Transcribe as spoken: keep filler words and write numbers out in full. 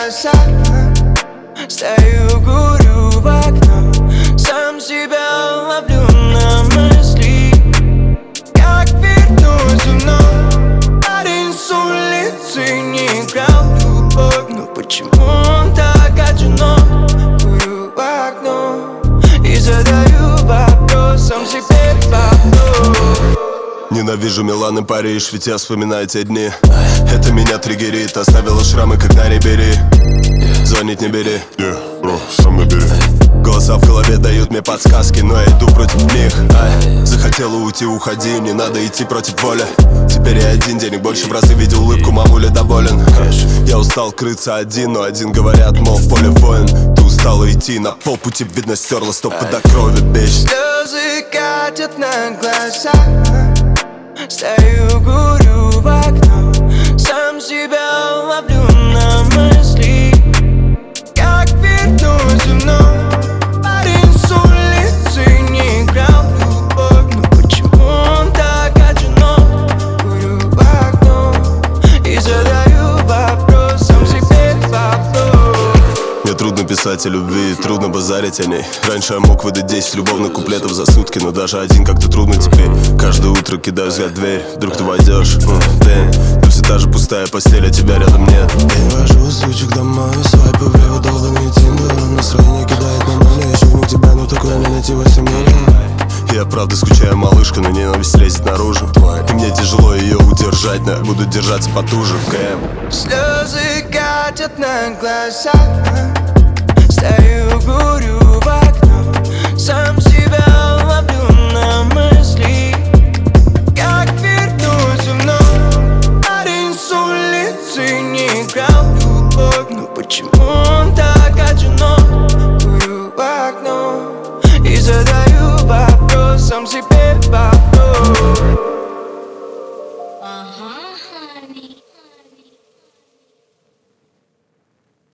глаза, стою, курю в окно, сам себя ловлю на мысли, как вернусь вновь. Парень с улицы не играл в любовь, но почему он так одинок? Курю в окно и задаю вопрос сам себе вопрос. Ненавижу Милан и Париж, ведь я вспоминаю те дни. Это меня триггерит, оставила шрамы, как на ребери. Звонить не бери, yeah, bro, сам набери. Голоса в голове дают мне подсказки, но я иду против них. Ай, захотела уйти, уходи, не надо идти против воли. Теперь я один, денег больше в разы, видел улыбку, мамуля доволен. Я устал крыться один, но один говорят, мол, в поле воин. Ты устала идти, на полпути видно стерла стопы до крови, бич. Слезы катят на глаза, стою, курю в окно, сам себя ловлю на мысли, как вернусь вновь. Парень с улицы не играл в любовь, но почему он так одинок? Курю в окно и задаю вопрос сам себе вопрос. Мне трудно писать о любви, трудно базарить о ней. Раньше я мог выдать десять любовных куплетов за сутки, но даже один как-то трудно теперь. Каждое утро кидаю взгляд в дверь, вдруг ты войдешь, дэнь. Но все та же пустая постель, а тебя рядом нет. Перевожу сучек домой, свайпы влево, долбанный тиндер. Настроение кидает на ноль, я ищу вне тебя, но такое не найти во всем мире. Я правда скучаю, малышка, но ненависть лезет наружу. И мне тяжело ее удержать, но я буду держаться потуже. КМ. Слезы катят на глаза, стою, курю в окно, сам себя ловлю на мысли, как вернусь вновь. Парень с улицы не играл в любовь, но почему он так одинок? Курю в окно